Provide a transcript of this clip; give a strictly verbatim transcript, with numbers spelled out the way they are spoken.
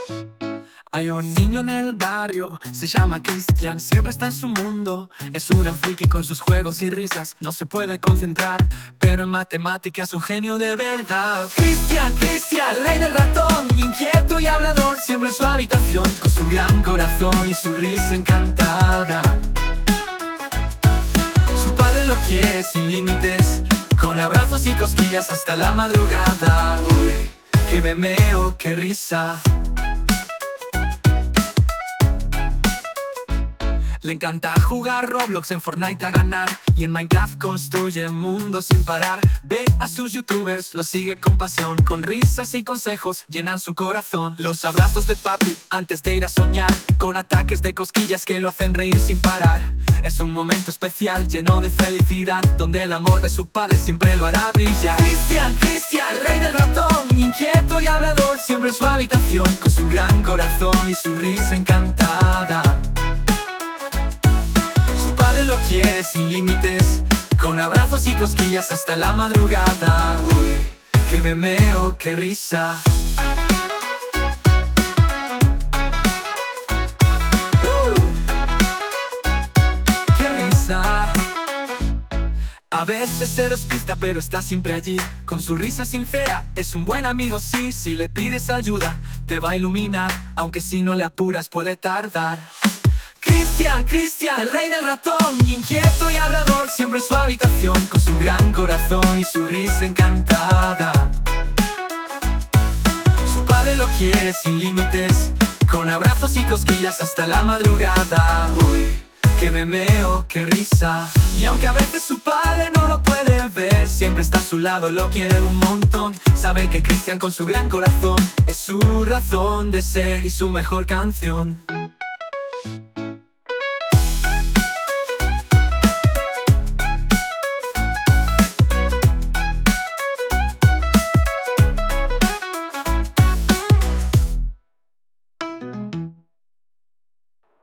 Hay un niño en el barrio, se llama Cristian, siempre está en su mundo. Es un gran friki con sus juegos y risas, no se puede concentrar, pero en matemáticas un genio de verdad. Cristian, Cristian, rey del ratón, inquieto y hablador, siempre en su habitación, con su gran corazón y su risa encantada. Su padre lo quiere sin límites, con abrazos y cosquillas hasta la madrugada. Uy, qué memeo, qué risa. Le encanta jugar Roblox, en Fortnite a ganar, y en Minecraft construye mundos sin parar. Ve a sus youtubers, los sigue con pasión, con risas y consejos llenan su corazón. Los abrazos de papi antes de ir a soñar, con ataques de cosquillas que lo hacen reír sin parar. Es un momento especial lleno de felicidad, donde el amor de su padre siempre lo hará brillar. Cristian, Cristian, rey del ratón, inquieto y hablador, siempre en su habitación, con su gran corazón y su risa encantada. Lo quiere sin límites, con abrazos y cosquillas hasta la madrugada. Uy, qué memeo, qué risa. uh, Qué risa. A veces se despista pero está siempre allí, con su risa sincera, es un buen amigo. Sí, si le pides ayuda, te va a iluminar, aunque si no le apuras puede tardar. Cristian, Cristian, el rey del ratón, inquieto y hablador, siempre en su habitación, con su gran corazón y su risa encantada. Su padre lo quiere sin límites, con abrazos y cosquillas hasta la madrugada. Uy, qué memeo, qué risa. Y aunque a veces su padre no lo puede ver, siempre está a su lado, lo quiere un montón. Sabe que Cristian con su gran corazón es su razón de ser y su mejor canción.